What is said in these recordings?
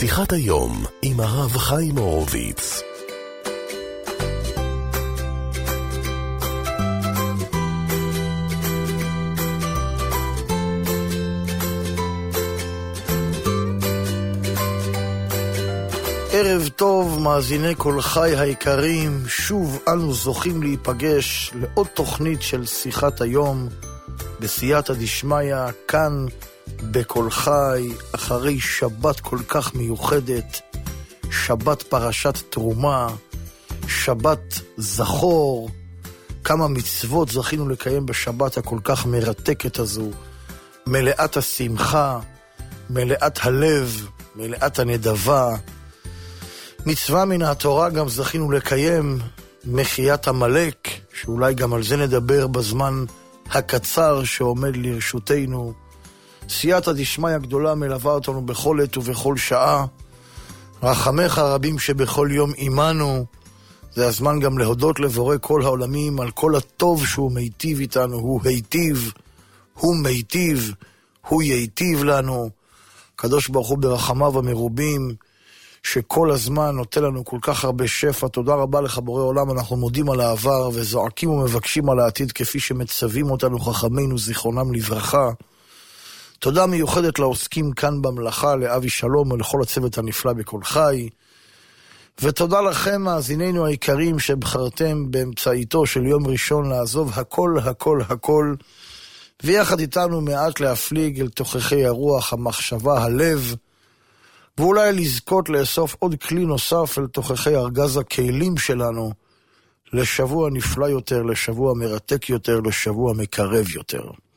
שיחת היום עם הרב חיים הורוביץ. ערב טוב, מאזיני כל חי היקרים, שוב אנו זוכים להיפגש לעוד תוכנית של שיחת היום בסייעתא דשמיא, כאן בכל חי, אחרי שבת כל כך מיוחדת, שבת פרשת תרומה, שבת זכור. כמה מצוות זכינו לקיים בשבת הכל כך מרתקת הזו, מלאת השמחה, מלאת הלב, מלאת הנדבה. מצווה מן התורה גם זכינו לקיים, מחיית המלאק, שאולי גם על זה נדבר בזמן הקצר שעומד לרשותנו. סייעתא דשמיא גדולה מלווה אותנו בכל עת ובכל שעה. רחמך רבים שבכל יום עמנו. זה הזמן גם להודות לבורא כל העולמים על כל הטוב שהוא מיטיב איתנו. הוא היטיב, הוא מיטיב, הוא ייטיב לנו. קדוש ברוך הוא ברחמיו המרובים, שכל הזמן נותן לנו כל כך הרבה שפע. תודה רבה לך בורא עולם, אנחנו מודים על העבר וזועקים ומבקשים על העתיד כפי שמצווים אותנו חכמינו זיכרונם לברכה. תודה מיוחדת לעוסקים כאן במלאכה, לאבי שלום ולכל הצוות הנפלא בכל חי. ותודה לכם מאזינינו היקרים שבחרתם באמצעיתו של יום ראשון לעזוב הכל הכל הכל, ויחד איתנו מעט להפליג אל תוכחי הרוח, המחשבה, הלב, ואולי לזכות לאסוף עוד כלי נוסף אל תוכחי ארגז הכלים שלנו, לשבוע נפלא יותר, לשבוע מרתק יותר, לשבוע מקרב יותר.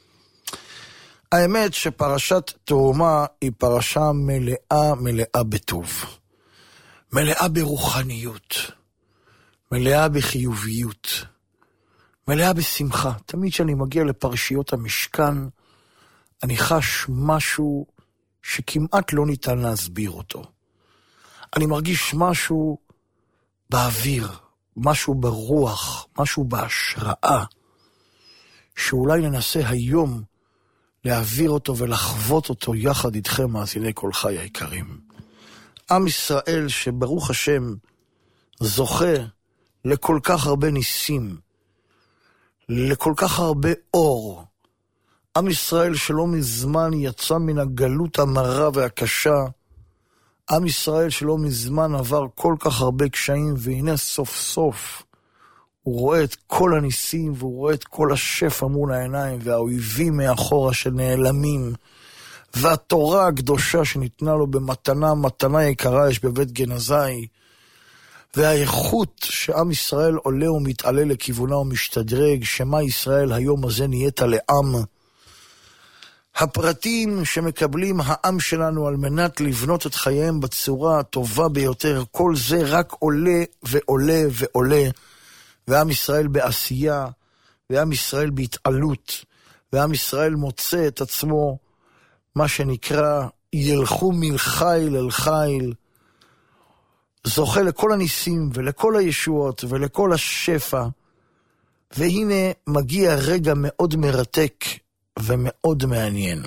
האמת שפרשת תרומה היא פרשה מלאה בטוב, מלאה ברוחניות, מלאה בחיוביות, מלאה בשמחה. תמיד כשאני מגיע לפרשיות המשכן, אני חש משהו שכמעט לא ניתן להסביר אותו. אני מרגיש משהו באוויר, משהו ברוח, משהו בהשראה, שאולי ננסה היום להעביר אותו ולחוות אותו יחד איתכם, מאזיני כל חי היקרים. עם ישראל שברוך השם זוכה לכל כך הרבה ניסים, לכל כך הרבה אור. עם ישראל שלא מזמן יצא מן הגלות המרה והקשה, עם ישראל שלא מזמן עבר כל כך הרבה קשיים, והנה סוף סוף הוא רואה את כל הניסים, והוא רואה את כל השפע מול העיניים, והאויבים מאחורה שנעלמים, והתורה הקדושה שניתנה לו במתנה, מתנה יקרה יש בבית גנזי, והאיכות שעם ישראל עולה ומתעלה לכיוונה ומשתדרג, שמה ישראל היום הזה נהיית לעם. הפרטים שמקבלים העם שלנו על מנת לבנות את חייהם בצורה הטובה ביותר, כל זה רק עולה ועולה ועולה, ועם ישראל בעשייה, ועם ישראל בהתעלות, ועם ישראל מוצא את עצמו, מה שנקרא, ילכו מלחיל אל חיל, זוכה לכל הניסים ולכל הישועות ולכל השפע, והנה מגיע רגע מאוד מרתק ומאוד מעניין.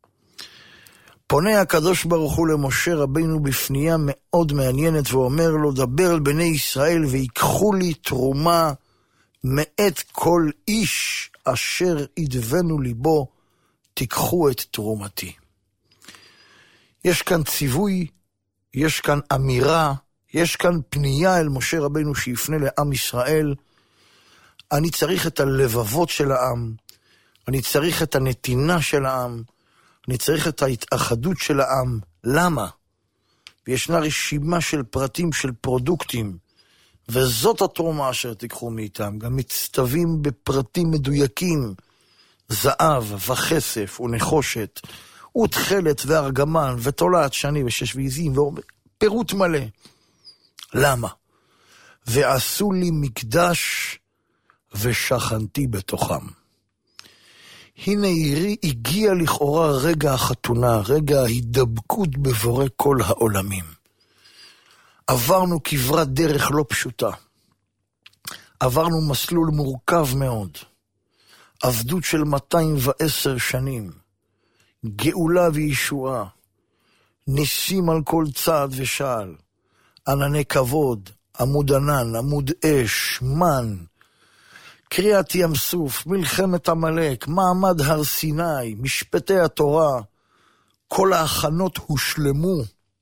פונה הקדוש ברוך הוא למשה רבינו בפנייה מאוד מעניינת, ואומר לו, דבר אל בני ישראל ויקחו לי תרומה מאת כל איש אשר ידבנו ליבו, תיקחו את תרומתי. יש כאן ציווי, יש כאן אמירה, יש כאן פנייה אל משה רבינו שיפנה לעם ישראל. אני צריך את הלבבות של העם, אני צריך את הנתינה של העם, אני צריך את ההתאחדות של העם. למה? וישנה רשימה של פרטים, של פרודוקטים, וזאת התרומה אשר תיקחו מאיתם. גם מצטווים בפרטים מדויקים, זהב וכסף ונחושת, ותכלת וארגמן ותולעת שני ושש ועיזים, פירוט מלא. למה? ועשו לי מקדש ושכנתי בתוכם. הנה הגיע לכאורה רגע החתונה, רגע ההידבקות בבורא כל העולמים. עברנו כברת דרך לא פשוטה. עברנו מסלול מורכב מאוד. עבדות של 210 שנים. גאולה וישועה. ניסים על כל צעד ושעל, ענני כבוד, עמוד ענן, עמוד אש, מן, קריאת ים סוף, מלחמת עמלק, מעמד הר סיני, משפטי התורה, כל ההכנות הושלמו,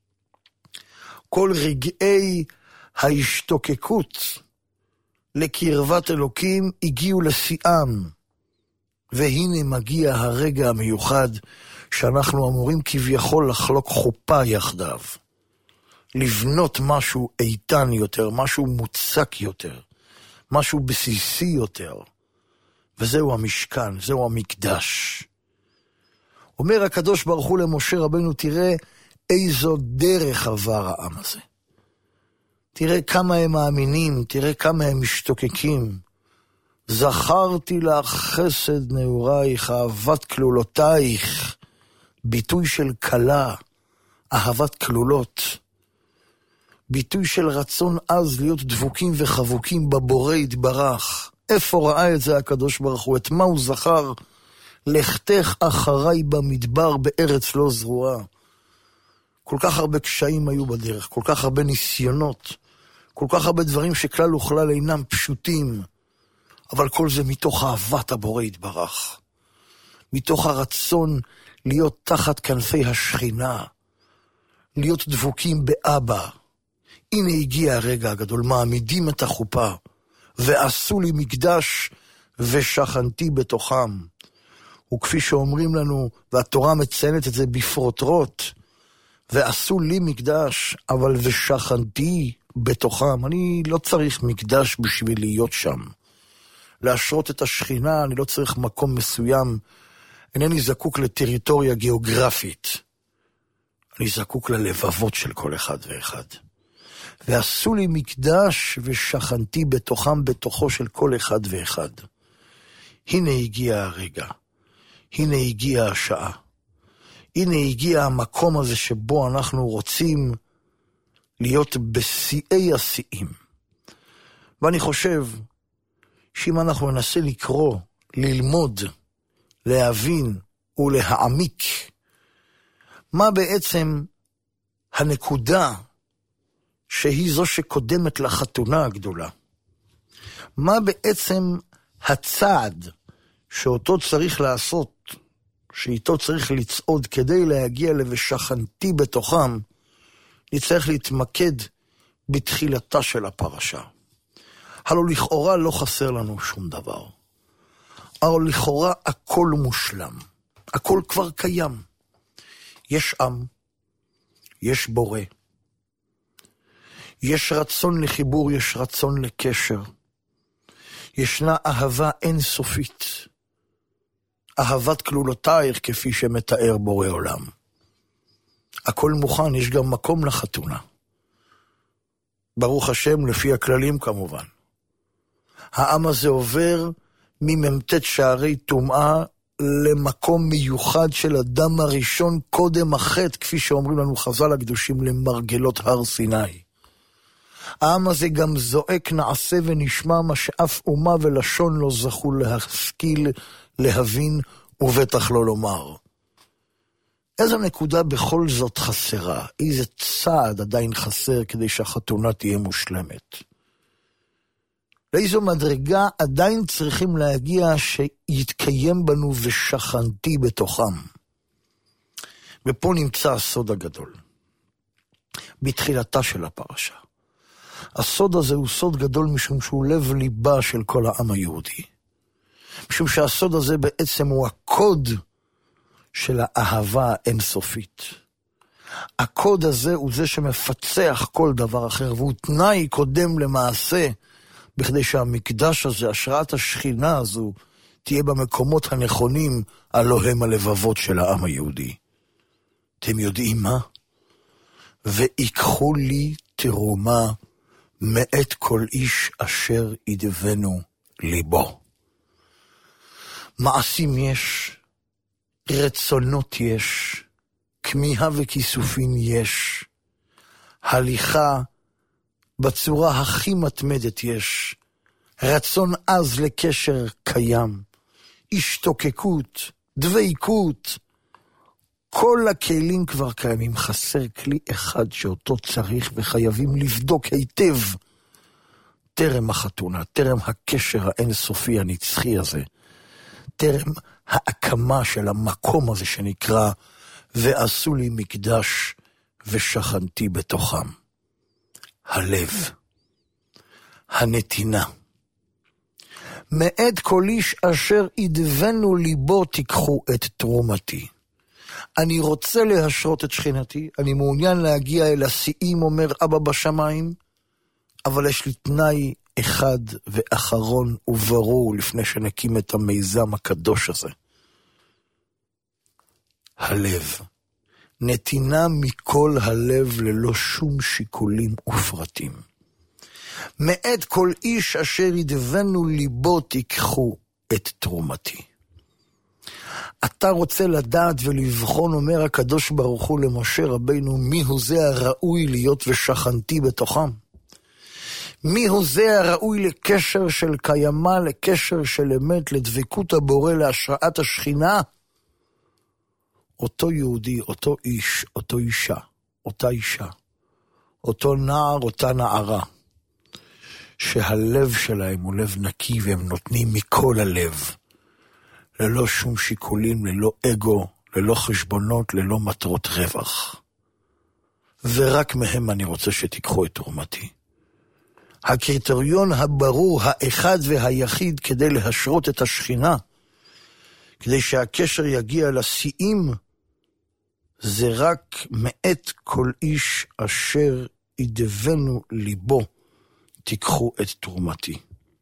כל רגעי ההשתוקקות לקרבת אלוקים הגיעו לשיאם, והנה מגיע הרגע המיוחד שאנחנו אמורים כביכול לחלוק חופה יחדיו, לבנות משהו איתן יותר, משהו מוצק יותר, משהו בסיסי יותר, וזהו המשכן, זהו המקדש. אומר הקדוש ברוך הוא למשה רבנו, תראה איזו דרך עבר העם הזה. תראה כמה הם מאמינים, תראה כמה הם משתוקקים. זכרתי לך חסד נעורייך, אהבת כלולותייך, ביטוי של כלה, אהבת כלולות, ביטוי של רצון עז להיות דבוקים וחבוקים בבורא יתברך. איפה ראה את זה הקדוש ברוך הוא? את מה הוא זכר? לכתך אחריי במדבר בארץ לא זרועה. כל כך הרבה קשיים היו בדרך, כל כך הרבה ניסיונות, כל כך הרבה דברים שכלל וכלל אינם פשוטים, אבל כל זה מתוך אהבת הבורא יתברך, מתוך הרצון להיות תחת כנפי השכינה, להיות דבוקים באבא. הנה הגיע הרגע הגדול, מעמידים את החופה, ועשו לי מקדש ושכנתי בתוכם. וכפי שאומרים לנו, והתורה מציינת את זה בפרוטרוט, ועשו לי מקדש, אבל ושכנתי בתוכם. אני לא צריך מקדש בשביל להיות שם. להשרות את השכינה, אני לא צריך מקום מסוים. אינני זקוק לטריטוריה גיאוגרפית. אני זקוק ללבבות של כל אחד ואחד. ועשו לי מקדש ושכנתי בתוכם, בתוכו של כל אחד ואחד. הנה הגיע הרגע. הנה הגיעה השעה. הנה הגיע המקום הזה שבו אנחנו רוצים להיות בשיאי השיאים. ואני חושב שאם אנחנו ננסה לקרוא, ללמוד, להבין ולהעמיק, מה בעצם הנקודה שהיא זו שקודמת לחתונה הגדולה? מה בעצם הצעד שאותו צריך לעשות, שאיתו צריך לצעוד כדי להגיע ל"ושכנתי בתוכם"? נצטרך להתמקד בתחילתה של הפרשה. הלא לכאורה לא חסר לנו שום דבר. אבל לכאורה הכל מושלם. הכל כבר קיים. יש עם, יש בורא, יש רצון לחיבור, יש רצון לקשר. ישנה אהבה אינסופית. אהבת כלולותייך כפי שמתאר בורא עולם. הכל מוכן, יש גם מקום לחתונה. ברוך השם, לפי הכללים כמובן. העם הזה עובר מממתת שערי טומאה למקום מיוחד של אדם הראשון קודם החטא, כפי שאומרים לנו חז"ל הקדושים, למרגלות הר סיני. העם הזה גם זועק נעשה ונשמע, מה שאף אומה ולשון לא זכו להשכיל, להבין ובטח לא לומר. איזו נקודה בכל זאת חסרה? איזה צעד עדיין חסר כדי שהחתונה תהיה מושלמת? לאיזו מדרגה עדיין צריכים להגיע שיתקיים בנו ושכנתי בתוכם? ופה נמצא הסוד הגדול. בתחילתה של הפרשה. הסוד הזה הוא סוד גדול משום שהוא לב ליבה של כל העם היהודי. משום שהסוד הזה בעצם הוא הקוד של האהבה האינסופית. הקוד הזה הוא זה שמפצח כל דבר אחר, והוא תנאי קודם למעשה, בכדי שהמקדש הזה, השראת השכינה הזו, תהיה במקומות הנכונים, הלא הם הלבבות של העם היהודי. אתם יודעים מה? ויקחו לי תרומה מאת כל איש אשר ידבנו ליבו. מעשים יש, רצונות יש, כמיהה וכיסופים יש, הליכה בצורה הכי מתמדת יש, רצון עז לקשר קיים, השתוקקות, דבקות, כל הכלים כבר קיימים, חסר כלי אחד שאותו צריך וחייבים לבדוק היטב. טרם החתונה, טרם הקשר האינסופי הנצחי הזה, טרם ההקמה של המקום הזה שנקרא ועשו לי מקדש ושכנתי בתוכם. הלב, הנתינה. מאת כל איש אשר ידבנו ליבו תיקחו את תרומתי. אני רוצה להשרות את שכינתי, אני מעוניין להגיע אל השיאים, אומר אבא בשמיים, אבל יש לי תנאי אחד ואחרון וברור לפני שנקים את המיזם הקדוש הזה. הלב. נתינה מכל הלב ללא שום שיקולים ופרטים. מאת כל איש אשר ידבנו ליבו תיקחו את תרומתי. אתה רוצה לדעת ולבחון, אומר הקדוש ברוך הוא למשה רבינו, מי הוא זה הראוי להיות ושכנתי בתוכם? מי הוא זה הראוי לקשר של קיימה, לקשר של אמת, לדבקות הבורא, להשראת השכינה? אותו יהודי, אותו איש, אותו אישה, אותה אישה, אותו נער, אותה נערה, שהלב שלהם הוא לב נקי והם נותנים מכל הלב, ללא שום שיקולים, ללא אגו, ללא חשבונות, ללא מטרות רווח. ורק מהם אני רוצה שתיקחו את תרומתי. הקריטריון הברור, האחד והיחיד כדי להשרות את השכינה, כדי שהקשר יגיע לשיאים, זה רק מאת כל איש אשר ידבנו ליבו תיקחו את תרומתי.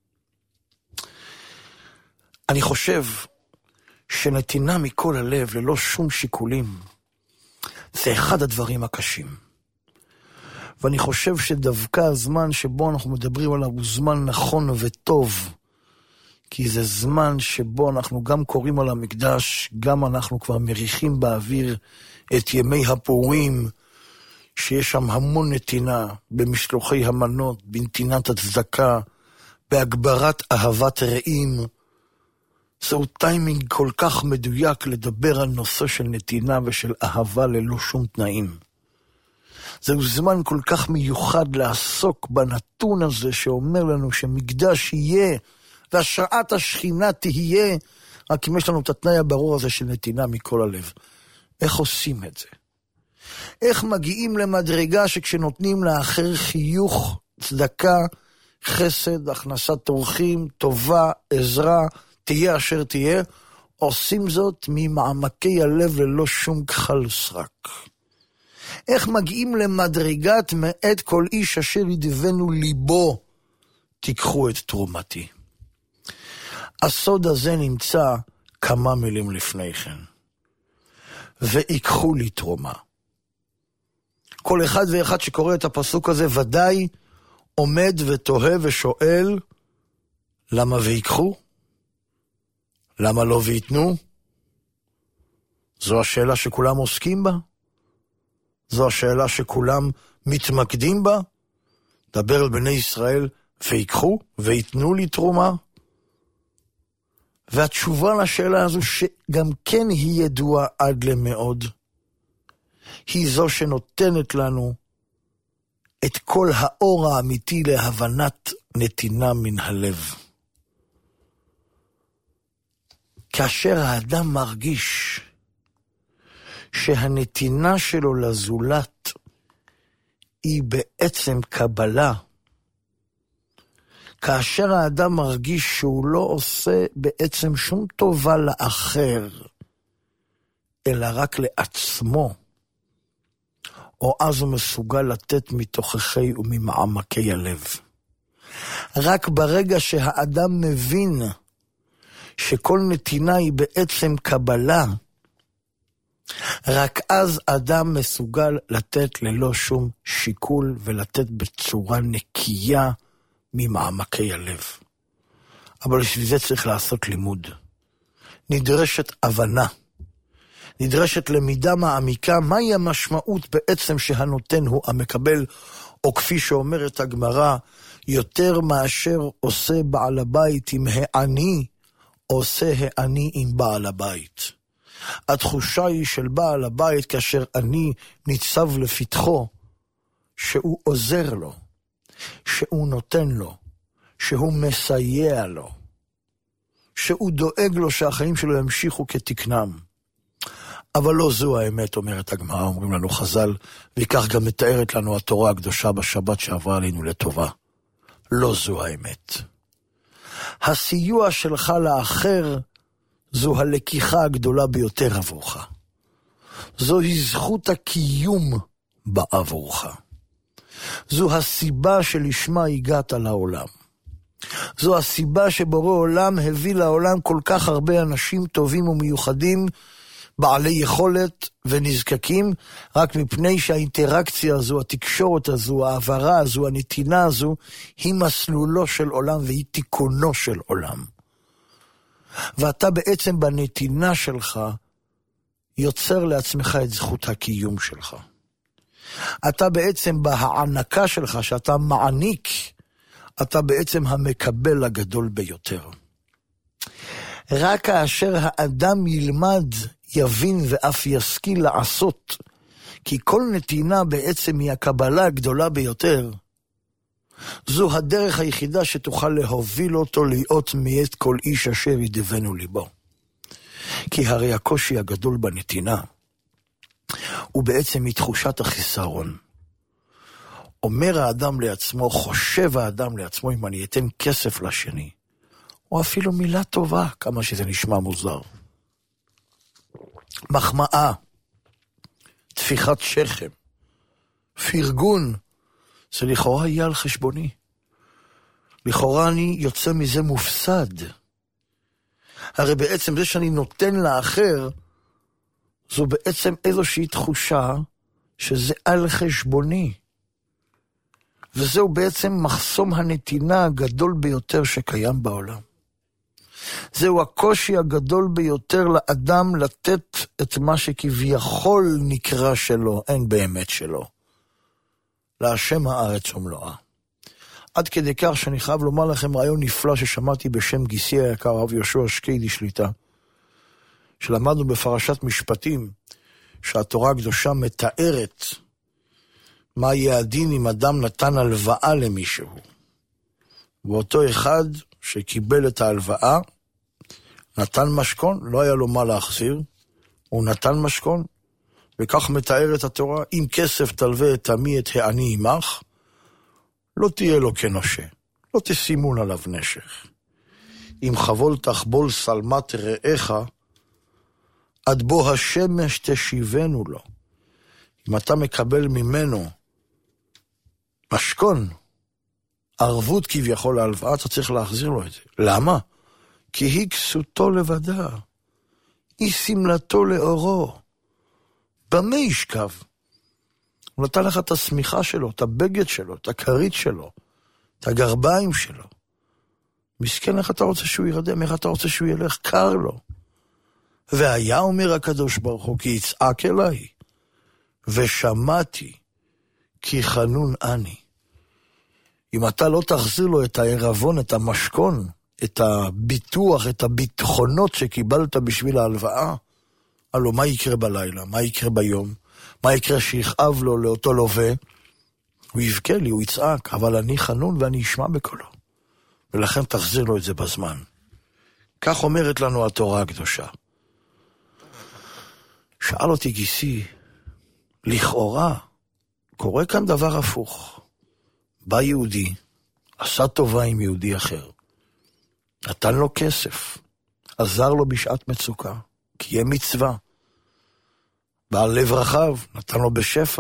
אני חושב שנתינה מכל הלב ללא שום שיקולים זה אחד הדברים הקשים. ואני חושב שדווקא הזמן שבו אנחנו מדברים עליו הוא זמן נכון וטוב, כי זה זמן שבו אנחנו גם קוראים על המקדש, גם אנחנו כבר מריחים באוויר את ימי הפורים, שיש שם המון נתינה, במשלוחי המנות, בנתינת הצדקה, בהגברת אהבת רעים. זהו טיימינג כל כך מדויק לדבר על נושא של נתינה ושל אהבה ללא שום תנאים. זהו זמן כל כך מיוחד לעסוק בנתון הזה שאומר לנו שמקדש יהיה והשראת השכינה תהיה, רק אם יש לנו את התנאי הברור הזה של נתינה מכל הלב. איך עושים את זה? איך מגיעים למדרגה שכשנותנים לאחר חיוך, צדקה, חסד, הכנסת אורחים, טובה, עזרה, תהיה אשר תהיה, עושים זאת ממעמקי הלב ללא שום כחל וסרק. איך מגיעים למדרגת מאת כל איש אשר ידבנו ליבו תיקחו את תרומתי. הסוד הזה נמצא כמה מילים לפני כן. ויקחו לי תרומה. כל אחד ואחד שקורא את הפסוק הזה ודאי עומד ותוהה ושואל, למה ויקחו? למה לא ויתנו? זו השאלה שכולם עוסקים בה? זו השאלה שכולם מתמקדים בה? דבר על בני ישראל ויקחו ויתנו לי תרומה? והתשובה לשאלה הזו שגם כן היא ידועה עד למאוד, היא זו שנותנת לנו את כל האור האמיתי להבנת נתינה מן הלב. כאשר האדם מרגיש שהנתינה שלו לזולת היא בעצם קבלה, כאשר האדם מרגיש שהוא לא עושה בעצם שום טובה לאחר, אלא רק לעצמו, או אז הוא מסוגל לתת מתוככי וממעמקי הלב. רק ברגע שהאדם מבין שכל נתינה היא בעצם קבלה, רק אז אדם מסוגל לתת ללא שום שיקול ולתת בצורה נקייה ממעמקי הלב. אבל בשביל זה צריך לעשות לימוד. נדרשת הבנה. נדרשת למידה מעמיקה, מהי המשמעות בעצם שהנותן הוא המקבל, או כפי שאומרת הגמרא, יותר מאשר עושה בעל הבית עם העני, עושה העני עם בעל הבית. התחושה היא של בעל הבית כאשר אני ניצב לפתחו, שהוא עוזר לו, שהוא נותן לו, שהוא מסייע לו, שהוא דואג לו שהחיים שלו ימשיכו כתקנם. אבל לא זו האמת, אומרת הגמרא, אומרים לנו חז"ל, וכך גם מתארת לנו התורה הקדושה בשבת שעברה עלינו לטובה. לא זו האמת. הסיוע שלך לאחר זו הלקיחה הגדולה ביותר עבורך. זוהי זכות הקיום בעבורך. זו הסיבה שלשמה הגעת לעולם. זו הסיבה שבורא עולם הביא לעולם כל כך הרבה אנשים טובים ומיוחדים, בעלי יכולת ונזקקים, רק מפני שהאינטראקציה הזו, התקשורת הזו, העברה הזו, הנתינה הזו, היא מסלולו של עולם והיא תיקונו של עולם. ואתה בעצם בנתינה שלך יוצר לעצמך את זכות הקיום שלך. אתה בעצם בהענקה שלך, שאתה מעניק, אתה בעצם המקבל הגדול ביותר. רק כאשר האדם ילמד, יבין ואף ישכיל לעשות, כי כל נתינה בעצם היא הקבלה הגדולה ביותר, זו הדרך היחידה שתוכל להוביל אותו להיות מאת כל איש אשר ידבנו ליבו. כי הרי הקושי הגדול בנתינה הוא בעצם מתחושת החיסרון. אומר האדם לעצמו, חושב האדם לעצמו, אם אני אתן כסף לשני, או אפילו מילה טובה, כמה שזה נשמע מוזר, מחמאה, תפיחת שכם, פרגון, זה לכאורה יהיה על חשבוני. לכאורה אני יוצא מזה מופסד. הרי בעצם זה שאני נותן לאחר, זו בעצם איזושהי תחושה שזה על חשבוני. וזהו בעצם מחסום הנתינה הגדול ביותר שקיים בעולם. זהו הקושי הגדול ביותר לאדם לתת את מה שכביכול נקרא שלו, אין באמת שלו. להשם הארץ ומלואה. עד כדי כך שאני חייב לומר לכם רעיון נפלא ששמעתי בשם גיסי היקר, הרב יהושע שקדי שליטה, שלמדנו בפרשת משפטים, שהתורה הקדושה מתארת מה יהיה הדין אם אדם נתן הלוואה למישהו. ואותו אחד שקיבל את ההלוואה, נתן משכון, לא היה לו מה להחזיר, הוא נתן משכון, וכך מתארת התורה, אם כסף תלווה את עמי את העני עמך, לא תהיה לו כנושה, לא תשימון עליו נשך. אם חבול תחבול שלמת רעך, עד בו השמש תשיבנו לו. אם אתה מקבל ממנו משכון, ערבות כביכול להלוואה, אתה צריך להחזיר לו את זה. למה? כי היא כסותו לבדה, היא סמלתו לאורו. במה ישכב? הוא נתן לך את השמיכה שלו, את הבגד שלו, את הכרית שלו, את הגרביים שלו. מסכן, איך אתה רוצה שהוא ירדם? איך אתה רוצה שהוא ילך? קר לו. והיה אומר הקדוש ברוך הוא, כי יצעק אליי, ושמעתי, כי חנון אני. אם אתה לא תחזיר לו את הערבון, את המשכון, את הביטוח, את הביטחונות שקיבלת בשביל ההלוואה, הלוא מה יקרה בלילה? מה יקרה ביום? מה יקרה שיכאב לו לאותו לווה? הוא יבכה לי, הוא יצעק, אבל אני חנון ואני אשמע בקולו. ולכן תחזיר לו את זה בזמן. כך אומרת לנו התורה הקדושה. שאל אותי גיסי, לכאורה, קורה כאן דבר הפוך. בא יהודי, עשה טובה עם יהודי אחר, נתן לו כסף, עזר לו בשעת מצוקה, קיים מצווה, בעל לב רחב, נתן לו בשפע,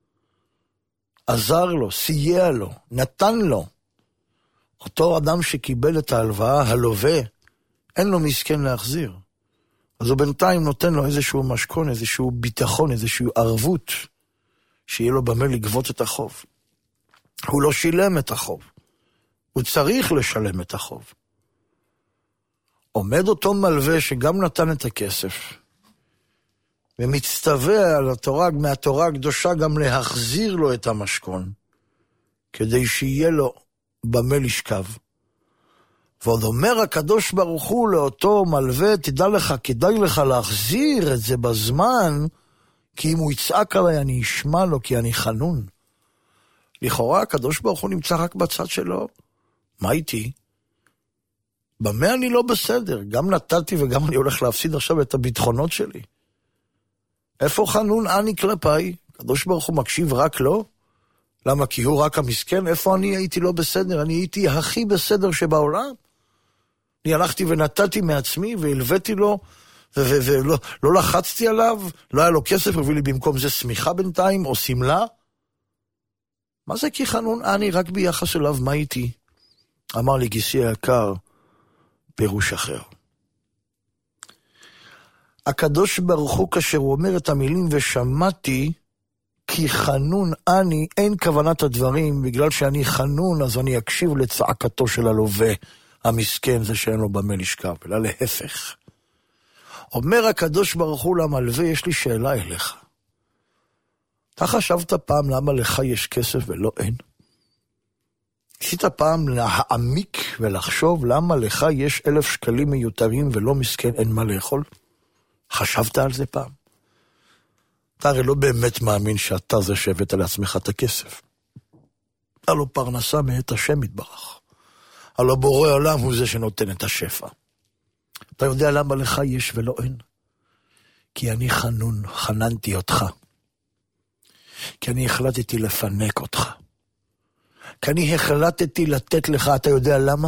עזר לו, סייע לו, נתן לו. אותו אדם שקיבל את ההלוואה, הלווה, אין לו מסכן להחזיר. אז הוא בינתיים נותן לו איזשהו משכון, איזשהו ביטחון, איזשהו ערבות, שיהיה לו במה לגבות את החוב. הוא לא שילם את החוב. הוא צריך לשלם את החוב. עומד אותו מלווה שגם נתן את הכסף, ומצטווה על התורה, מהתורה הקדושה גם להחזיר לו את המשכון, כדי שיהיה לו במה לשכב. ועוד אומר הקדוש ברוך הוא לאותו מלווה, תדע לך, כדאי לך להחזיר את זה בזמן, כי אם הוא יצעק עליי אני אשמע לו, כי אני חנון. לכאורה הקדוש ברוך הוא נמצא רק בצד שלו. מה איתי? במה אני לא בסדר? גם נתתי וגם אני הולך להפסיד עכשיו את הביטחונות שלי. איפה חנון אני כלפיי? הקדוש ברוך הוא מקשיב רק לו? למה? כי הוא רק המסכן? איפה אני הייתי לא בסדר? אני הייתי הכי בסדר שבעולם. אני הלכתי ונתתי מעצמי והלוויתי לו, ולא לחצתי עליו, לא היה לו כסף, הביא לי במקום זה סמיכה בינתיים, או סמלה. מה זה כי חנון אני רק ביחס אליו, מה איתי? אמר לי גיסי היקר, פירוש אחר. הקדוש ברוך הוא כאשר הוא אומר את המילים ושמעתי, כי חנון אני, אין כוונת הדברים, בגלל שאני חנון אז אני אקשיב לצעקתו של הלווה, המסכן זה שאין לו במה לשכב, אלא להפך. אומר הקדוש ברוך הוא למלווה, יש לי שאלה אליך. אתה חשבת פעם למה לך יש כסף ולא אין? עשית פעם להעמיק ולחשוב למה לך יש 1,000 שקלים מיותרים ולא מסכן אין מה לאכול? חשבת על זה פעם? אתה הרי לא באמת מאמין שאתה זה שהבאת לעצמך את הכסף. הלא פרנסה מאת השם יתברך. הלא בורא עולם הוא זה שנותן את השפע. אתה יודע למה לך יש ולא אין? כי אני חנון, חננתי אותך. כי אני החלטתי לפנק אותך. כי אני החלטתי לתת לך, אתה יודע למה?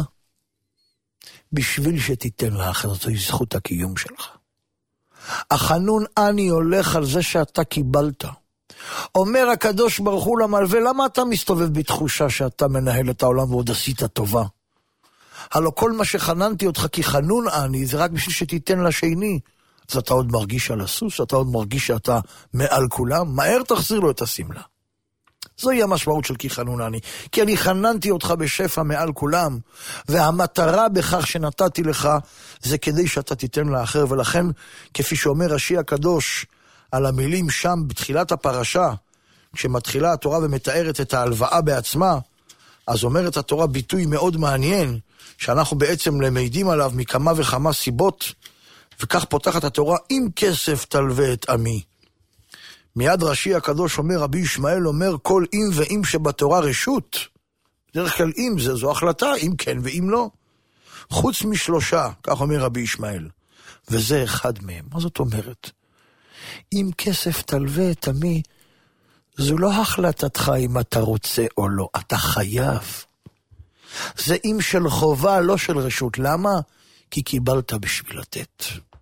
בשביל שתיתן לאחר, זוהי זכות הקיום שלך. החנון אני הולך על זה שאתה קיבלת. אומר הקדוש ברוך הוא למלווה, למה אתה מסתובב בתחושה שאתה מנהל את העולם ועוד עשית טובה? הלא כל מה שחננתי אותך כי חנון אני, זה רק בשביל שתיתן לשני. אז אתה עוד מרגיש על הסוס, אתה עוד מרגיש שאתה מעל כולם, מהר תחזיר לו את הסמלה. זוהי המשמעות של כי חנון אני. כי אני חננתי אותך בשפע מעל כולם, והמטרה בכך שנתתי לך, זה כדי שאתה תיתן לאחר, ולכן, כפי שאומר רש"י הקדוש, על המילים שם בתחילת הפרשה, כשמתחילה התורה ומתארת את ההלוואה בעצמה, אז אומרת התורה ביטוי מאוד מעניין, שאנחנו בעצם למדים עליו מכמה וכמה סיבות, וכך פותחת התורה, אם כסף תלווה את עמי. מיד רש"י הקדוש אומר, רבי ישמעאל אומר, כל אם ואם שבתורה רשות, דרך כלל אם זה, זו החלטה, אם כן ואם לא. חוץ משלושה, כך אומר רבי ישמעאל, וזה אחד מהם. מה זאת אומרת? אם כסף תלווה את עמי, זו לא החלטתך אם אתה רוצה או לא, אתה חייב. זה אם של חובה, לא של רשות. למה? כי קיבלת בשביל לתת.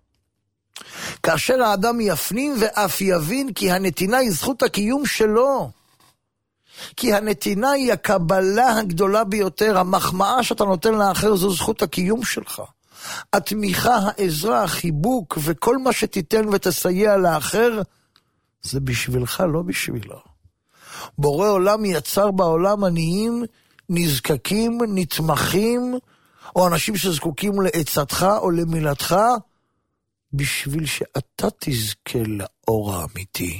כאשר האדם יפנים ואף יבין כי הנתינה היא זכות הקיום שלו. כי הנתינה היא הקבלה הגדולה ביותר, המחמאה שאתה נותן לאחר זו זכות הקיום שלך. התמיכה, העזרה, החיבוק וכל מה שתיתן ותסייע לאחר, זה בשבילך, לא בשבילו. בורא עולם יצר בעולם עניים, נזקקים, נתמכים, או אנשים שזקוקים לעצתך או למילתך, בשביל שאתה תזכה לאור האמיתי.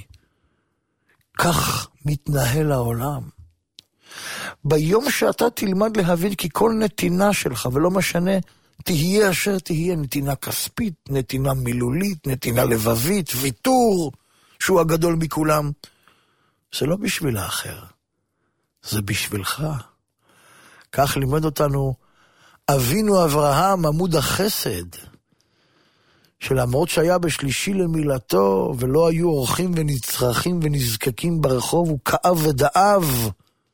כך מתנהל העולם. ביום שאתה תלמד להבין כי כל נתינה שלך, ולא משנה, תהיה אשר תהיה, נתינה כספית, נתינה מילולית, נתינה לבבית, ויתור, שהוא הגדול מכולם, זה לא בשביל האחר, זה בשבילך. כך לימד אותנו אבינו אברהם, עמוד החסד, שלמרות שהיה בשלישי למילתו, ולא היו אורחים ונצרכים ונזקקים ברחוב, הוא כאב ודאב,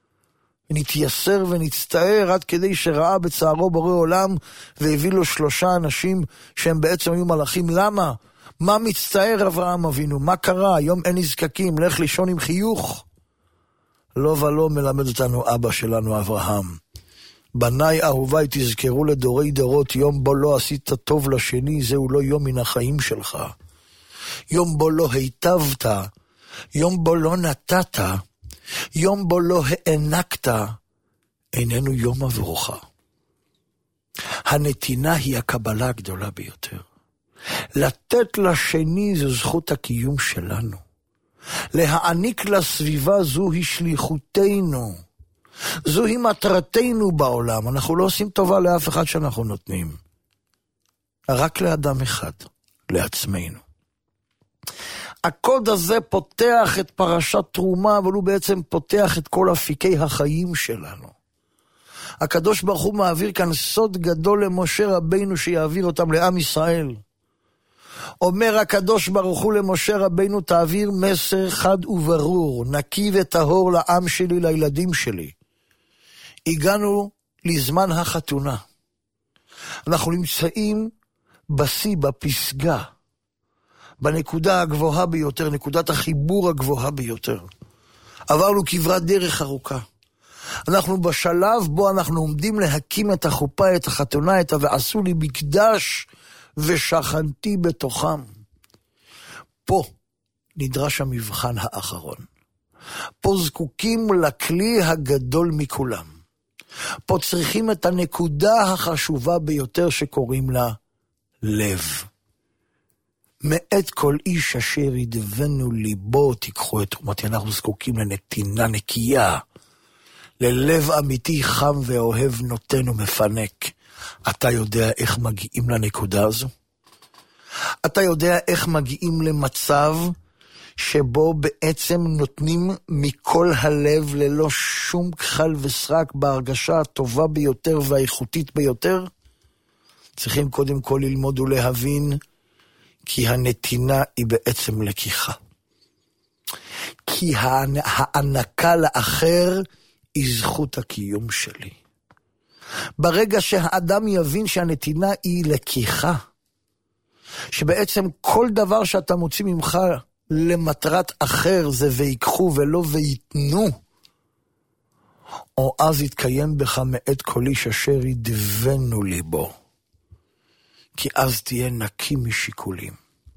ונתייסר ונצטער, עד כדי שראה בצערו בורא עולם, והביא לו 3 אנשים שהם בעצם היו מלאכים. למה? מה מצטער אברהם אבינו? מה קרה? היום אין נזקקים, לך לישון עם חיוך. לא ולא מלמד אותנו אבא שלנו אברהם. בניי אהוביי תזכרו לדורי דורות, יום בו לא עשית טוב לשני, זהו לא יום מן החיים שלך. יום בו לא היטבת, יום בו לא נתת, יום בו לא הענקת, איננו יום עבורך. הנתינה היא הקבלה הגדולה ביותר. לתת לשני זו זכות הקיום שלנו. להעניק לסביבה זו היא שליחותנו. זוהי מטרתנו בעולם. אנחנו לא עושים טובה לאף אחד שאנחנו נותנים. רק לאדם אחד, לעצמנו. הקוד הזה פותח את פרשת תרומה, אבל הוא בעצם פותח את כל אפיקי החיים שלנו. הקדוש ברוך הוא מעביר כאן סוד גדול למשה רבינו שיעביר אותם לעם ישראל. אומר הקדוש ברוך הוא למשה רבינו, תעביר מסר חד וברור, נקי וטהור לעם שלי, לילדים שלי. הגענו לזמן החתונה. אנחנו נמצאים בשיא, בפסגה, בנקודה הגבוהה ביותר, נקודת החיבור הגבוהה ביותר. עברנו כברת דרך ארוכה. אנחנו בשלב בו אנחנו עומדים להקים את החופה, את החתונה, ועשו לי מקדש ושכנתי בתוכם. פה נדרש המבחן האחרון. פה זקוקים לכלי הגדול מכולם. פה צריכים את הנקודה החשובה ביותר שקוראים לה לב. מאת כל איש אשר ידבנו ליבו תיקחו את תרומתי. אנחנו זקוקים לנתינה נקייה, ללב אמיתי חם ואוהב נותן ומפנק. אתה יודע איך מגיעים לנקודה הזו? אתה יודע איך מגיעים למצב שבו בעצם נותנים מכל הלב ללא שום כחל וסרק בהרגשה הטובה ביותר והאיכותית ביותר? צריכים קודם כל ללמוד ולהבין כי הנתינה היא בעצם לקיחה. כי הענקה לאחר היא זכות הקיום שלי. ברגע שהאדם יבין שהנתינה היא לקיחה, שבעצם כל דבר שאתה מוציא ממך למטרת אחר זה ויקחו ולא ויתנו, או אז יתקיים בך מאת כל איש אשר ידבנו ליבו. כי אז תהיה נקי משיקולים.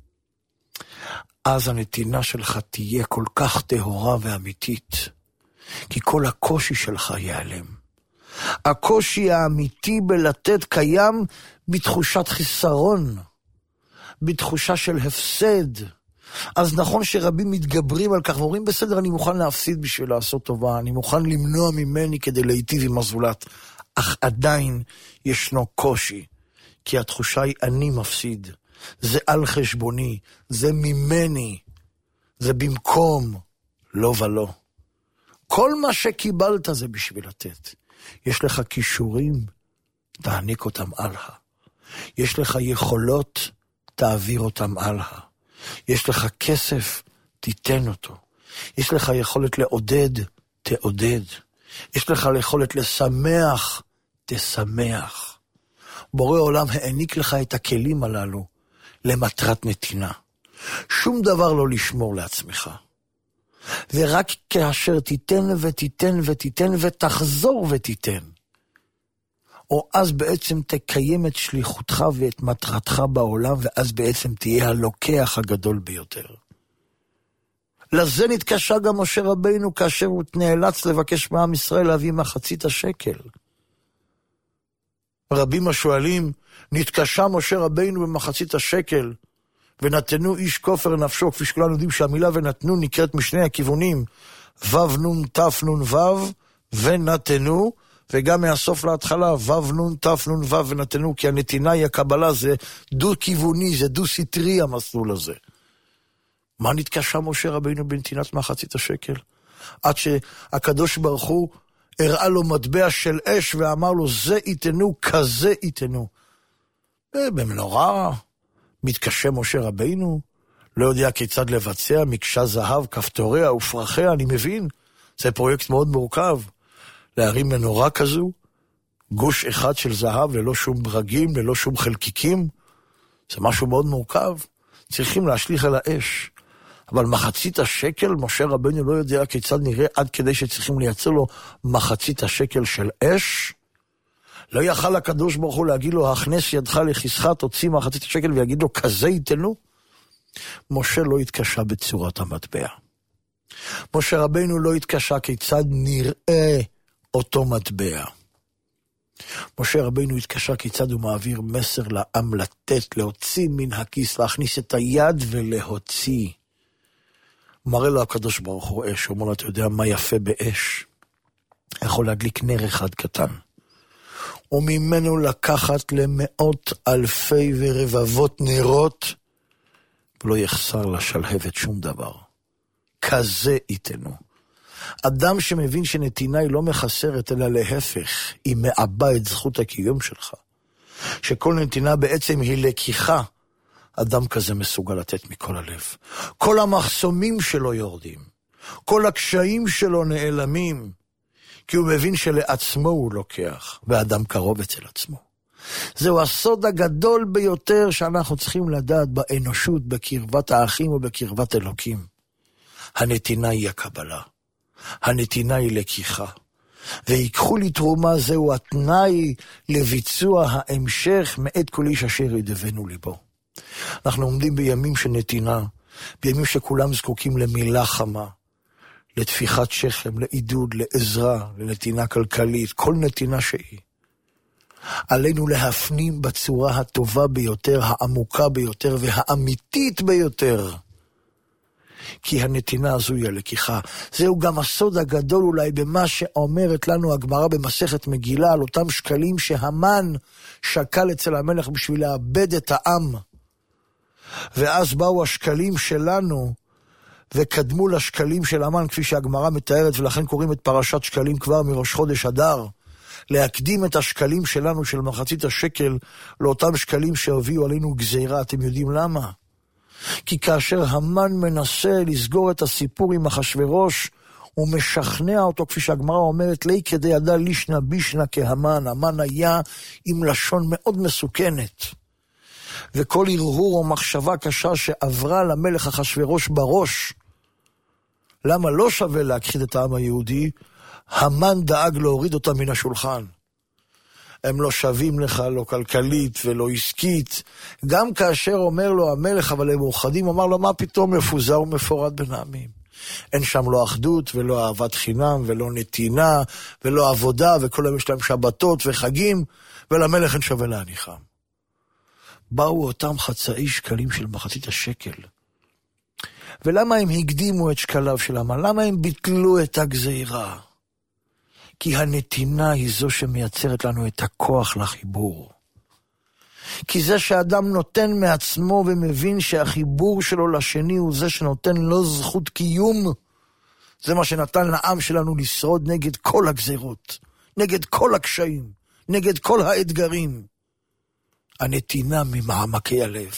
אז הנתינה שלך תהיה כל כך טהורה ואמיתית, כי כל הקושי שלך ייעלם. הקושי האמיתי בלתת קיים בתחושת חיסרון, בתחושה של הפסד. אז נכון שרבים מתגברים על כך, ואומרים בסדר, אני מוכן להפסיד בשביל לעשות טובה, אני מוכן למנוע ממני כדי להיטיב עם הזולת, אך עדיין ישנו קושי, כי התחושה היא אני מפסיד, זה על חשבוני, זה ממני, זה במקום, לא ולא. כל מה שקיבלת זה בשביל לתת. יש לך כישורים, תעניק אותם הלאה. יש לך יכולות, תעביר אותם הלאה. יש לך כסף, תיתן אותו. יש לך יכולת לעודד, תעודד. יש לך יכולת לשמח, תשמח. בורא עולם העניק לך את הכלים הללו למטרת נתינה. שום דבר לא לשמור לעצמך. ורק כאשר תיתן ותיתן ותיתן ותחזור ותיתן, או אז בעצם תקיים את שליחותך ואת מטרתך בעולם, ואז בעצם תהיה הלוקח הגדול ביותר. לזה נתקשה גם משה רבינו כאשר הוא נאלץ לבקש מעם ישראל להביא מחצית השקל. רבים השואלים, נתקשה משה רבינו במחצית השקל, ונתנו איש כופר נפשו, כפי שכולנו יודעים שהמילה ונתנו נקראת משני הכיוונים, וו נון תף נון וו, ונתנו, וגם מהסוף להתחלה, וו נון תף נון וו ונתנו, כי הנתינה היא הקבלה, זה דו-כיווני, זה דו-סטרי המסלול הזה. מה נתקשה משה רבינו בנתינת מחצית השקל? עד שהקדוש ברוך הוא הראה לו מטבע של אש, ואמר לו, זה יתנו, כזה יתנו. במנורה מתקשה משה רבינו, לא יודע כיצד לבצע, מקשה זהב, כפתוריה ופרחיה, אני מבין. זה פרויקט מאוד מורכב. להרים מנורה כזו, גוש אחד של זהב, ללא שום ברגים, ללא שום חלקיקים, זה משהו מאוד מורכב. צריכים להשליך על האש. אבל מחצית השקל, משה רבינו לא יודע כיצד נראה, עד כדי שצריכים לייצר לו מחצית השקל של אש. לא יכל הקדוש ברוך הוא להגיד לו, הכנס ידך לכיסך, תוציא מחצית השקל, ויגיד לו, כזה ייתנו. משה לא התקשה בצורת המטבע. משה רבינו לא התקשה כיצד נראה אותו מטבע. משה רבינו התקשה כיצד הוא מעביר מסר לעם לתת, להוציא מן הכיס, להכניס את היד ולהוציא. מראה לו הקדוש ברוך הוא אש, הוא אומר לו, אתה יודע מה יפה באש? יכול להדליק נר אחד קטן, וממנו לקחת למאות אלפי ורבבות נרות, ולא יחסר לשלהבת שום דבר. כזה איתנו. אדם שמבין שנתינה היא לא מחסרת, אלא להפך, היא מאבא את זכות הקיום שלך. שכל נתינה בעצם היא לקיחה, אדם כזה מסוגל לתת מכל הלב. כל המחסומים שלו יורדים, כל הקשיים שלו נעלמים, כי הוא מבין שלעצמו הוא לוקח, ואדם קרוב אצל עצמו. זהו הסוד הגדול ביותר שאנחנו צריכים לדעת באנושות, בקרבת האחים ובקרבת אלוקים. הנתינה היא הקבלה, הנתינה היא לקיחה, ויקחו לי תרומה, זהו התנאי לביצוע ההמשך מאת כל איש אשר ידבנו ליבו. אנחנו עומדים בימים של נתינה, בימים שכולם זקוקים למילה חמה, לתפיחת שכם, לעידוד, לעזרה, לנתינה כלכלית, כל נתינה שהיא. עלינו להפנים בצורה הטובה ביותר, העמוקה ביותר והאמיתית ביותר. כי הנתינה הזו היא הלקיחה. זהו גם הסוד הגדול אולי במה שאומרת לנו הגמרא במסכת מגילה, על אותם שקלים שהמן שקל אצל המלך בשביל לאבד את העם. ואז באו השקלים שלנו, וקדמו לשקלים של המן, כפי שהגמרא מתארת, ולכן קוראים את פרשת שקלים כבר מראש חודש אדר, להקדים את השקלים שלנו של מחצית השקל, לאותם שקלים שהביאו עלינו גזירה. אתם יודעים למה? כי כאשר המן מנסה לסגור את הסיפור עם אחשוורוש, הוא משכנע אותו, כפי שהגמרא אומרת, לי כדי ידע לישנה בישנה כהמן. המן היה עם לשון מאוד מסוכנת. וכל הרהור או מחשבה קשה שעברה למלך אחשוורוש בראש, למה לא שווה להכחיד את העם היהודי, המן דאג להוריד אותם מן השולחן. הם לא שווים לך, לא כלכלית ולא עסקית. גם כאשר אומר לו המלך, אבל הם מאוחדים, אמר לו, מה פתאום מפוזר ומפורד בין העמים? אין שם לא אחדות ולא אהבת חינם ולא נתינה ולא עבודה, וכל היום יש להם שבתות וחגים, ולמלך אין שווה להניחם. באו אותם חצאי שקלים של מחצית השקל. ולמה הם הקדימו את שקליו של המן? למה הם ביטלו את הגזירה? כי הנתינה היא זו שמייצרת לנו את הכוח לחיבור. כי זה שאדם נותן מעצמו ומבין שהחיבור שלו לשני הוא זה שנותן לו זכות קיום, זה מה שנתן לעם שלנו לשרוד נגד כל הגזירות, נגד כל הקשיים, נגד כל האתגרים. הנתינה ממעמקי הלב.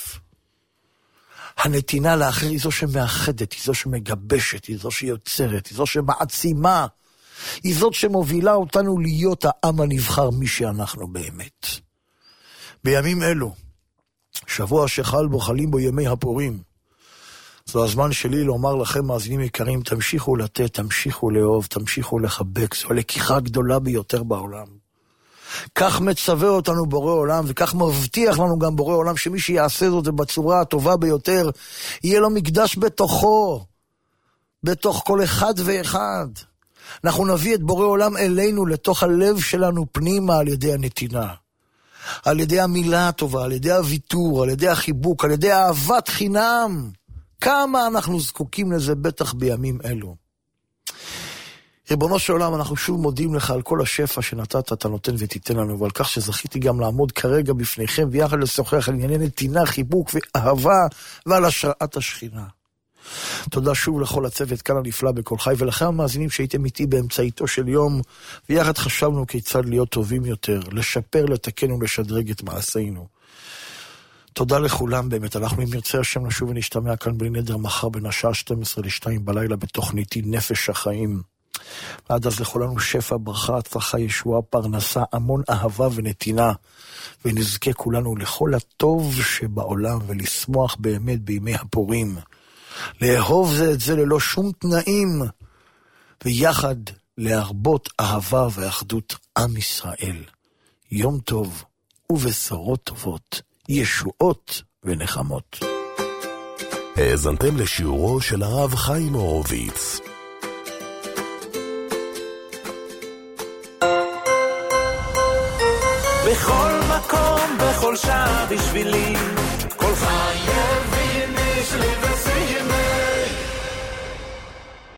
הנתינה לאחר היא זו שמאחדת, היא זו שמגבשת, היא זו שיוצרת, היא זו שמעצימה, היא זאת שמובילה אותנו להיות העם הנבחר, מי שאנחנו באמת. בימים אלו, שבוע שחל בו חלים בו ימי הפורים, זו הזמן שלי לומר לכם, מאזינים יקרים, תמשיכו לתת, תמשיכו לאהוב, תמשיכו לחבק, זו הלקיחה הגדולה ביותר בעולם. כך מצווה אותנו בורא עולם, וכך מבטיח לנו גם בורא עולם, שמי שיעשה זאת בצורה הטובה ביותר, יהיה לו מקדש בתוכו, בתוך כל אחד ואחד. אנחנו נביא את בורא עולם אלינו, לתוך הלב שלנו פנימה, על ידי הנתינה, על ידי המילה הטובה, על ידי הוויתור, על ידי החיבוק, על ידי אהבת חינם. כמה אנחנו זקוקים לזה בטח בימים אלו. ריבונו של עולם, אנחנו שוב מודים לך על כל השפע שנתת, אתה נותן ותיתן לנו, ועל כך שזכיתי גם לעמוד כרגע בפניכם, ויחד לשוחח על ענייני נתינה, חיבוק ואהבה, ועל השראת השכינה. תודה שוב לכל הצוות כאן הנפלא בכל חי, ולכם המאזינים שהייתם איתי באמצעיתו של יום, ויחד חשבנו כיצד להיות טובים יותר, לשפר, לתקן ולשדרג את מעשינו. תודה לכולם באמת, אנחנו אם נרצה השם נשוב ונשתמע כאן בלי נדר מחר בין השעה 12 ל-2 בלילה בתוכניתי נפש החיים. ועד אז לכולנו שפע, ברכה, הצלחה, ישועה, פרנסה, המון אהבה ונתינה, ונזכה כולנו לכל הטוב שבעולם, ולשמוח באמת בימי הפורים, לאהוב זה את זה ללא שום תנאים, ויחד להרבות אהבה ואחדות עם ישראל. יום טוב ובשורות טובות, ישועות ונחמות. האזנתם לשיעורו של הרב חיים הורוביץ. בכל מקום, בכל שעה בשבילי, כל חי יבין יש לי